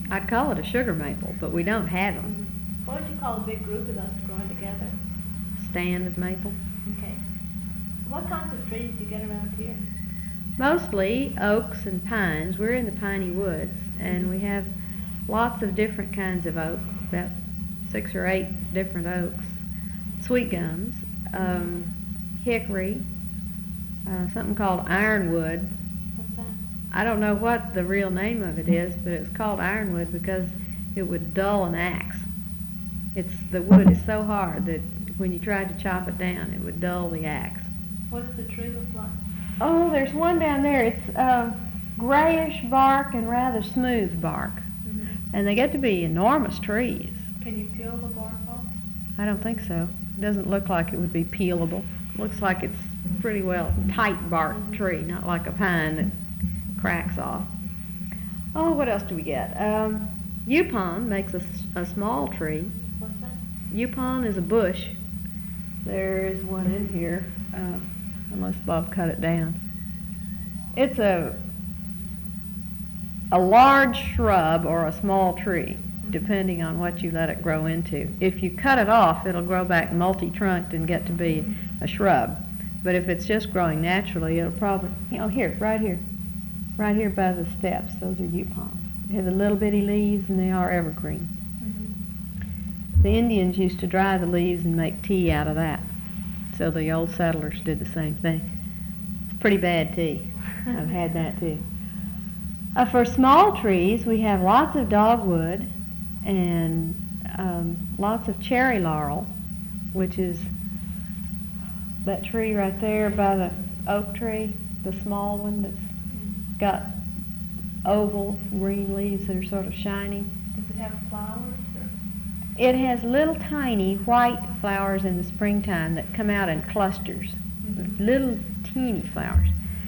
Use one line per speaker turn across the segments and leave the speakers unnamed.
I'd call it a sugar maple, but we don't have them.
What would you call a big group of those growing together?
Stand of maple.
Okay. What kinds of trees do you get around here?
Mostly oaks and pines. We're in the piney woods, and we have lots of different kinds of oak, about 6 or 8 different oaks. Sweet gums, hickory, something called ironwood.
What's that?
I don't know what the real name of it is, but it's called ironwood because it would dull an axe. The wood is so hard that when you tried to chop it down, it would dull the axe.
What does the tree look like?
Oh, there's one down there. It's grayish bark and rather smooth bark. And they get to be enormous trees.
Can you peel the bark off?
I don't think so. It doesn't look like it would be peelable. Looks like it's pretty well tight bark tree, not like a pine that cracks off. Oh, what else do we get? Yupon makes a small tree.
What's that?
Yupon is a bush. There's one in here, unless Bob cut it down. It's a large shrub or a small tree, depending on what you let it grow into. If you cut it off, it'll grow back multi-trunked and get to be a shrub. But if it's just growing naturally, it'll probably, right here by the steps, those are Yupons. They have the little bitty leaves and they are evergreen. The Indians used to dry the leaves and make tea out of that. So the old settlers did the same thing. It's pretty bad tea. I've had that too. For small trees, we have lots of dogwood and lots of cherry laurel, which is that tree right there by the oak tree, the small one that's got oval green leaves that are sort of shiny.
Does it have flowers?
It has little tiny white flowers in the springtime that come out in clusters, little teeny flowers.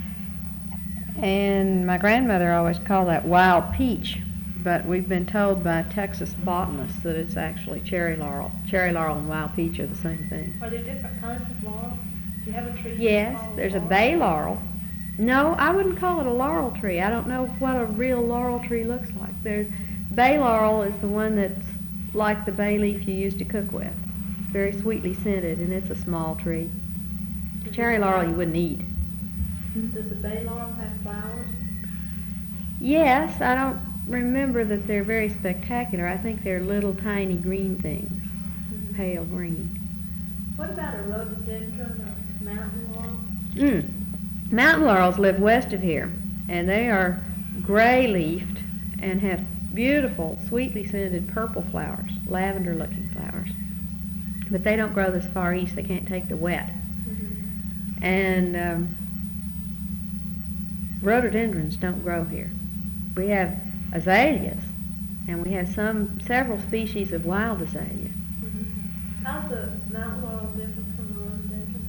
And my grandmother always called that wild peach, but we've been told by Texas botanists that it's actually cherry laurel. Cherry laurel and wild peach are the same thing.
Are there different kinds of laurel? Do you have a tree?
Yes, there's a bay laurel. No, I wouldn't call it a laurel tree. I don't know what a real laurel tree looks like. Bay laurel is the one that's like the bay leaf you use to cook with. It's very sweetly scented, and it's a small tree. Cherry laurel you wouldn't eat.
Does the bay laurel have flowers?
Yes, I don't remember that they're very spectacular. I think they're little tiny green things, pale green.
What about a rhododendron or mountain laurel?
Mountain laurels live west of here, and they are gray-leafed and have beautiful, sweetly scented purple flowers, lavender-looking flowers. But they don't grow this far east. They can't take the wet. And rhododendrons don't grow here. We have azaleas, and we have several species of wild azalea.
How's the mountain laurel different from the rhododendron?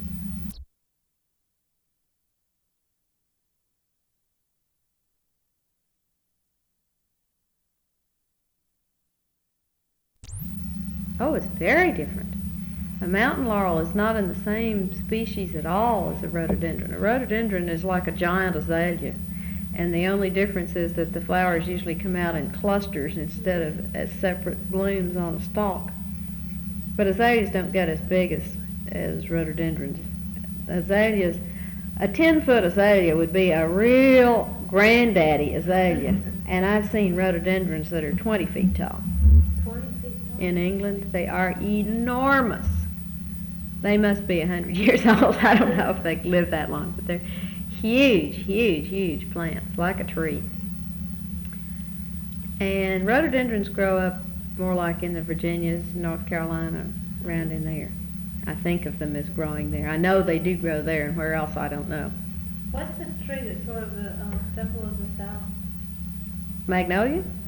Oh, it's very different. A mountain laurel is not in the same species at all as a rhododendron. A rhododendron is like a giant azalea, and the only difference is that the flowers usually come out in clusters instead of as separate blooms on a stalk. But azaleas don't get as big as rhododendrons. Azaleas, a 10-foot azalea would be a real granddaddy azalea, and I've seen rhododendrons that are 20 feet tall.
20 feet tall?
In England, they are enormous. They must be 100 years old. I don't know if they live that long, but they're huge, huge, huge plants, like a tree. And rhododendrons grow up more like in the Virginias, North Carolina, around in there. I think of them as growing there. I know they do grow there, and where else I don't know.
What's the tree that's sort of the symbol of the South?
Magnolia?